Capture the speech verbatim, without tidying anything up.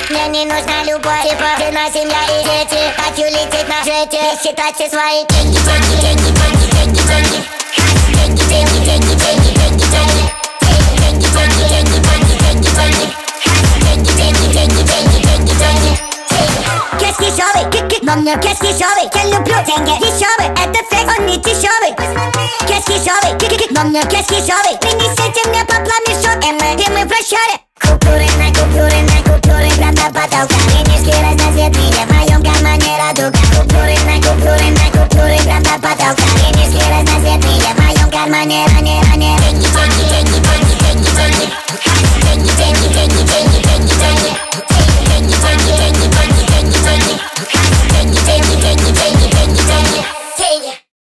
Мне не нужна любовь, типа жена, семья и дети. Хочу лететь на жете, считать все свои деньги, деньги, деньги, деньги, деньги, деньги. Деньги, деньги, деньги, деньги, деньги, деньги. Деньги, деньги, деньги, деньги, деньги, деньги. Деньги, деньги, деньги, деньги, деньги, деньги. Qu'est-ce qui sauve, кик-кик, но мне qu'est-ce qui sauve. Я люблю деньги, дешевый, это фейк, он не дешевый. Qu'est-ce qui sauve, кик-кик, но мне qu'est-ce qui sauve. Принесите мне по пламешок, и мы, и мы в расчете. Купюры на купюры на купюры, прям до потолка. Денежки разноцветные, в моем кармане радуга. Купюры на купюры на купюры, прям до потолка. Денежки разноцветные, в моем кармане, ранее, ранее. Деньги, деньги.